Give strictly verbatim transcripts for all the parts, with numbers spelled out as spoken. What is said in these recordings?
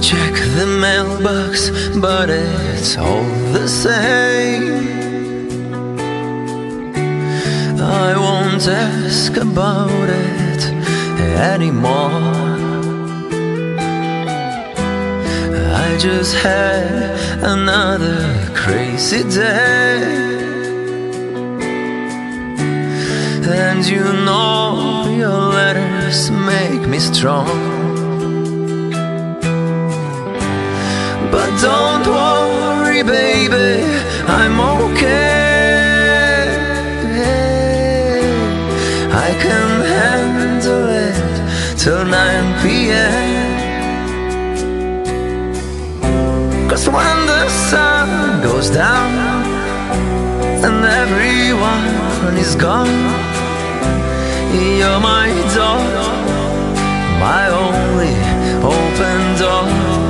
check the mailbox, but it's all the same. I won't ask about it anymore. I just had another crazy day, and you know your letters make me strong. But don't worry, baby, I'm okay. I can handle it till nine p m 'Cause when the sun goes down and everyone is gone, you're my door, my only open door.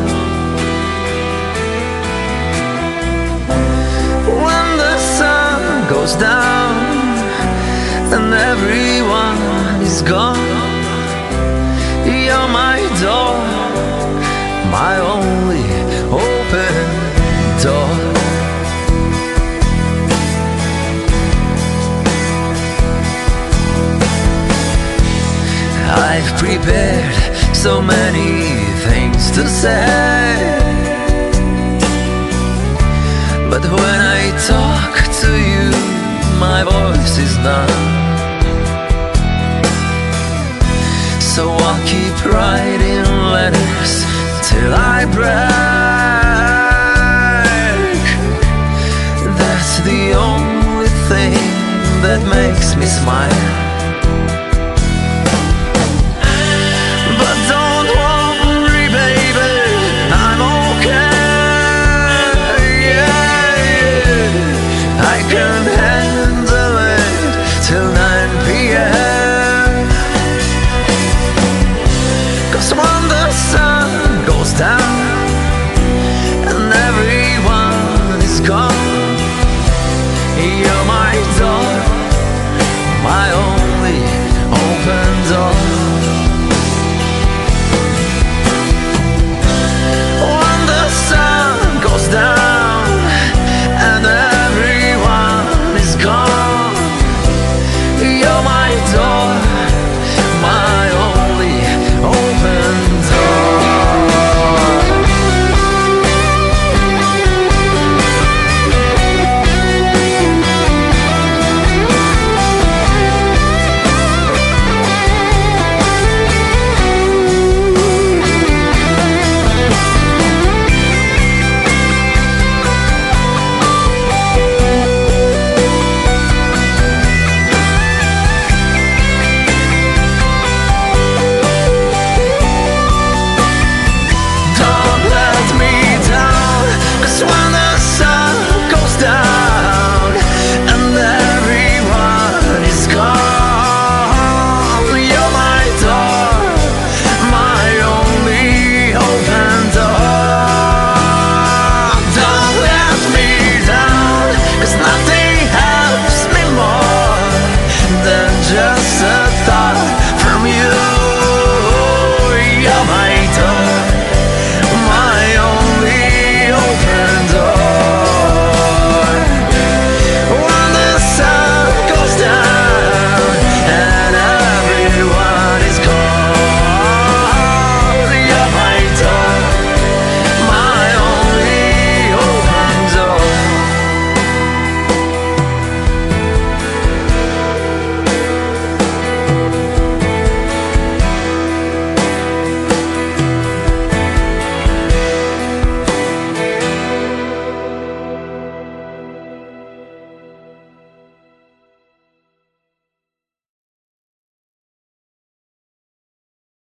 When the sun goes down and everyone is gone, you're my door, my only open door. I've prepared so many things to say, but when I talk to you, my voice is none. So I'll keep writing letters till I break. That's the only thing that makes me smile.